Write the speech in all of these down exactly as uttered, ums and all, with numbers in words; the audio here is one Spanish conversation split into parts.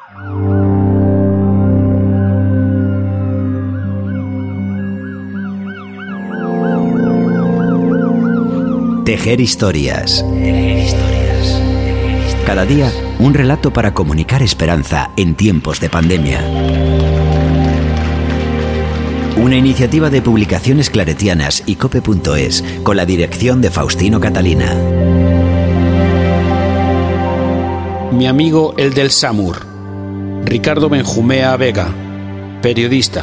Tejer historias. Cada día, un relato para comunicar esperanza en tiempos de pandemia. Una iniciativa de Publicaciones Claretianas y cope punto es, con la dirección de Faustino Catalina. Mi amigo el del SAMUR, Ricardo Benjumea Vega, periodista.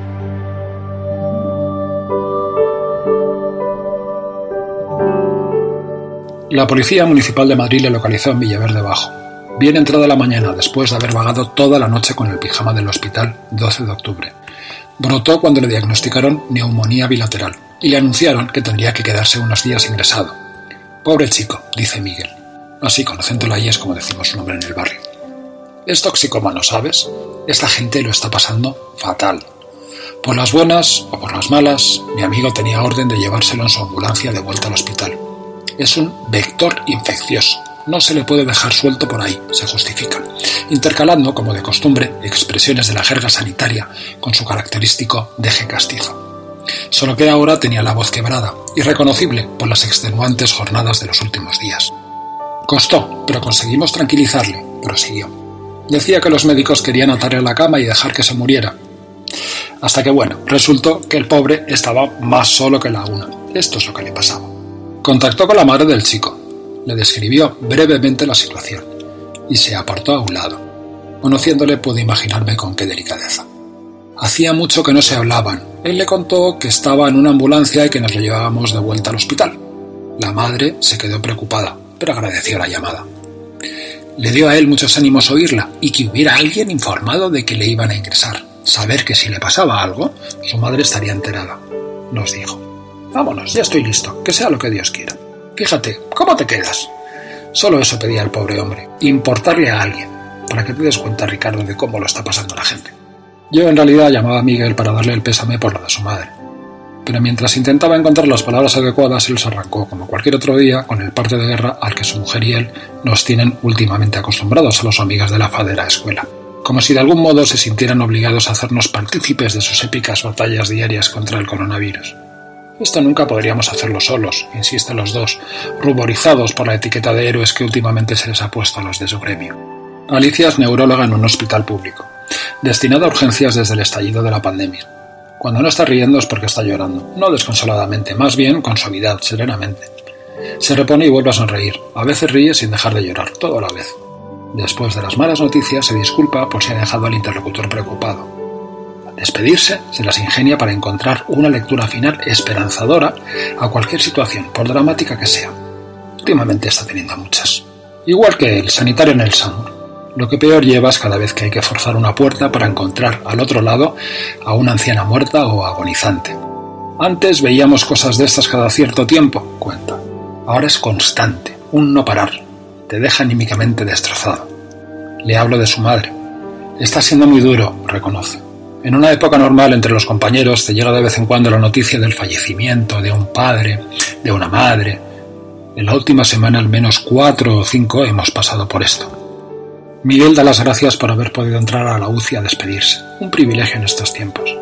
La Policía Municipal de Madrid le localizó en Villaverde Bajo, bien entrada la mañana después de haber vagado toda la noche con el pijama del hospital doce de octubre. Brotó cuando le diagnosticaron neumonía bilateral y le anunciaron que tendría que quedarse unos días ingresado. Pobre chico, dice Miguel. Así con acento layés, como decimos su nombre en el barrio. Es toxicómano, ¿sabes? Esta gente lo está pasando fatal. Por las buenas o por las malas, mi amigo tenía orden de llevárselo en su ambulancia de vuelta al hospital. Es un vector infeccioso. No se le puede dejar suelto por ahí, se justifica, intercalando, como de costumbre, expresiones de la jerga sanitaria con su característico deje castizo. Solo que ahora tenía la voz quebrada, irreconocible por las extenuantes jornadas de los últimos días. Costó, pero conseguimos tranquilizarle, prosiguió. Decía que los médicos querían atarle a la cama y dejar que se muriera. Hasta que, bueno, resultó que el pobre estaba más solo que la una. Esto es lo que le pasaba. Contactó con la madre del chico, le describió brevemente la situación y se apartó a un lado. Conociéndole pude imaginarme con qué delicadeza. Hacía mucho que no se hablaban. Él le contó que estaba en una ambulancia y que nos lo llevábamos de vuelta al hospital. La madre se quedó preocupada, pero agradeció la llamada. Le dio a él muchos ánimos oírla y que hubiera alguien informado de que le iban a ingresar. Saber que si le pasaba algo, su madre estaría enterada. Nos dijo: vámonos, ya estoy listo, que sea lo que Dios quiera. Fíjate, ¿cómo te quedas? Solo eso pedía el pobre hombre, importarle a alguien, para que te des cuenta, Ricardo, de cómo lo está pasando la gente. Yo en realidad llamaba a Miguel para darle el pésame por lo de su madre. Pero mientras intentaba encontrar las palabras adecuadas, él se arrancó, como cualquier otro día, con el parte de guerra al que su mujer y él nos tienen últimamente acostumbrados a los amigas de la fadera escuela. Como si de algún modo se sintieran obligados a hacernos partícipes de sus épicas batallas diarias contra el coronavirus. Esto nunca podríamos hacerlo solos, insisten los dos, ruborizados por la etiqueta de héroes que últimamente se les ha puesto a los de su gremio. Alicia es neuróloga en un hospital público, destinada a urgencias desde el estallido de la pandemia. Cuando no está riendo es porque está llorando, no desconsoladamente, más bien con suavidad, serenamente. Se repone y vuelve a sonreír, a veces ríe sin dejar de llorar, todo a la vez. Después de las malas noticias se disculpa por si ha dejado al interlocutor preocupado. Despedirse se las ingenia para encontrar una lectura final esperanzadora a cualquier situación, por dramática que sea. Últimamente está teniendo muchas. Igual que el sanitario en el SAMUR. Lo que peor lleva es cada vez que hay que forzar una puerta para encontrar al otro lado a una anciana muerta o agonizante. Antes veíamos cosas de estas cada cierto tiempo, cuenta. Ahora es constante, un no parar. Te deja anímicamente destrozado. Le hablo de su madre. Está siendo muy duro, reconoce. En una época normal entre los compañeros te llega de vez en cuando la noticia del fallecimiento de un padre, de una madre. En la última semana al menos cuatro o cinco hemos pasado por esto. Miguel da las gracias por haber podido entrar a la U C I a despedirse, un privilegio en estos tiempos.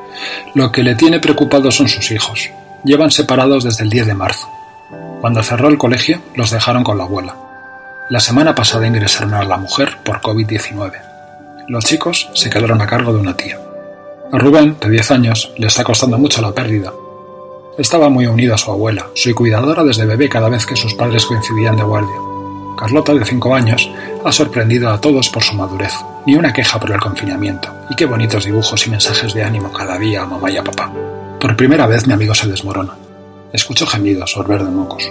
Lo que le tiene preocupado son sus hijos. Llevan separados desde el diez de marzo. Cuando cerró el colegio, los dejaron con la abuela. La semana pasada ingresaron a la mujer por covid diecinueve. Los chicos se quedaron a cargo de una tía. A Rubén, de diez años, le está costando mucho la pérdida. Estaba muy unido a su abuela, su cuidadora desde bebé cada vez que sus padres coincidían de guardia. Carlota, de cinco años, ha sorprendido a todos por su madurez. Ni una queja por el confinamiento. Y qué bonitos dibujos y mensajes de ánimo cada día a mamá y a papá. Por primera vez mi amigo se desmorona. Escucho gemidos, sorber de mocos.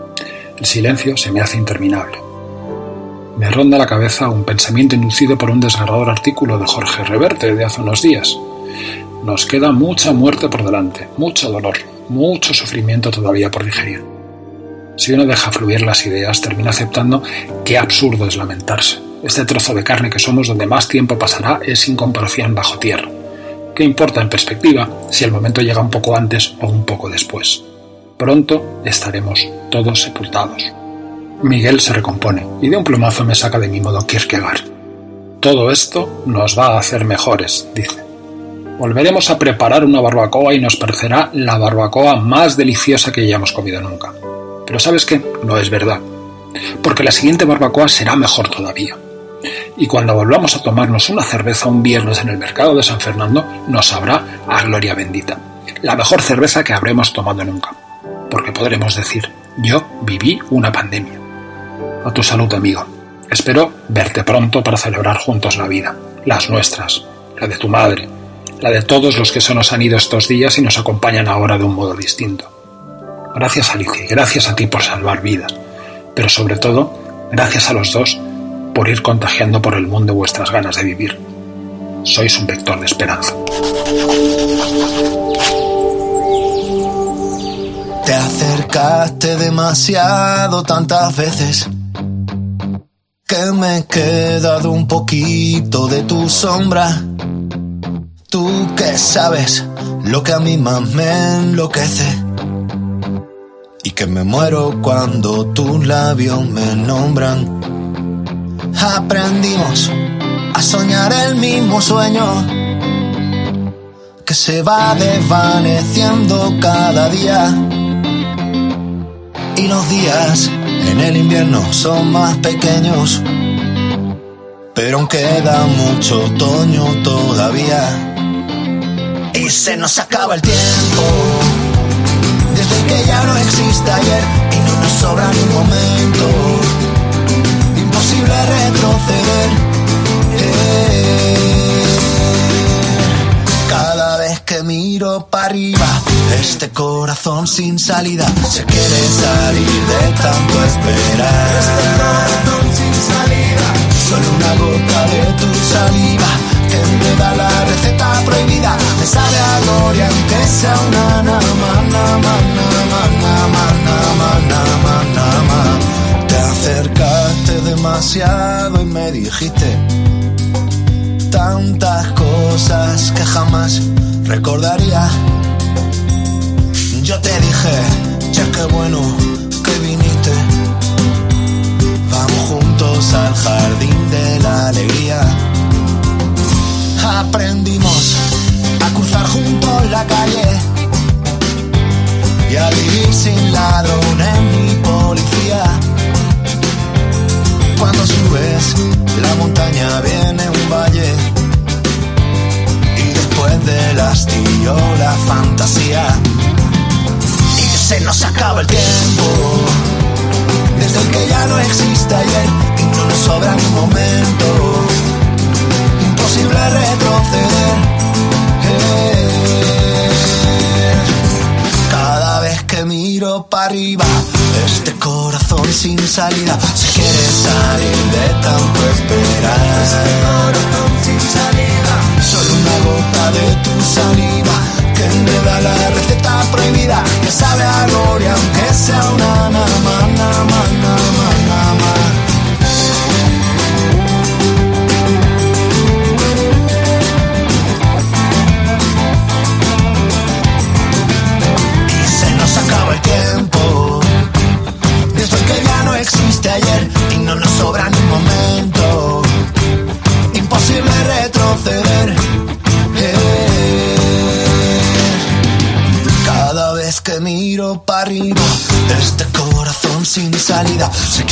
El silencio se me hace interminable. Me ronda la cabeza un pensamiento inducido por un desgarrador artículo de Jorge Reverte de hace unos días. Nos queda mucha muerte por delante, mucho dolor, mucho sufrimiento todavía por digerir. Si uno deja fluir las ideas, termina aceptando qué absurdo es lamentarse. Este trozo de carne que somos donde más tiempo pasará es sin comparación bajo tierra. ¿Qué importa en perspectiva si el momento llega un poco antes o un poco después? Pronto estaremos todos sepultados. Miguel se recompone y de un plumazo me saca de mi modo Kierkegaard. todo esto nos va a hacer mejores, dice. Volveremos a preparar una barbacoa y nos parecerá la barbacoa más deliciosa que hayamos comido nunca. Pero ¿sabes qué? No es verdad. Porque la siguiente barbacoa será mejor todavía. Y cuando volvamos a tomarnos una cerveza un viernes en el mercado de San Fernando, nos sabrá a gloria bendita. La mejor cerveza que habremos tomado nunca. Porque podremos decir, yo viví una pandemia. A tu salud, amigo. Espero verte pronto para celebrar juntos la vida. Las nuestras, la de tu madre, la de todos los que se nos han ido estos días y nos acompañan ahora de un modo distinto. Gracias, Alicia, y gracias a ti por salvar vidas. Pero sobre todo, gracias a los dos por ir contagiando por el mundo vuestras ganas de vivir. Sois un vector de esperanza. Te acercaste demasiado tantas veces que me he quedado un poquito de tu sombra. Tú que sabes lo que a mí más me enloquece y que me muero cuando tus labios me nombran. Aprendimos a soñar el mismo sueño que se va desvaneciendo cada día. Y los días en el invierno son más pequeños, pero aún queda mucho otoño todavía. Y se nos acaba el tiempo, desde que ya no existe ayer y no nos sobra ni un momento. Imposible retroceder. Eh, cada vez que miro para arriba, este corazón sin salida se quiere salir de tanto esperar. Este corazón sin salida, solo una gota de tu saliva que me da la receta prohibida. Me sabe a gloria aunque sea una nama, nama, nama, nama, nama, nama, nama. Te acercaste demasiado y me dijiste tantas cosas que jamás recordaría. Yo te dije, che, qué bueno que viniste. Vamos juntos al jardín de la alegría. Aprendimos a cruzar juntos la calle y a vivir sin ladrones ni policía. Cuando subes la montaña viene un valle y después del hastío la fantasía. Y se nos acaba el tiempo, desde el que ya no existe ayer y no nos sobra ni un momento. Imposible retroceder. Eh, cada vez que miro para arriba, este corazón sin salida se quiere salir de tanto esperar. Este corazón sin salida, solo una gota de tu saliva que me da la receta prohibida, que sabe a gloria aunque sea una nama, nama, nama, nama. El tiempo, desde que ya no existe ayer y no nos sobra ni un momento. Imposible retroceder. Eh, cada vez que miro para arriba, este corazón sin salida se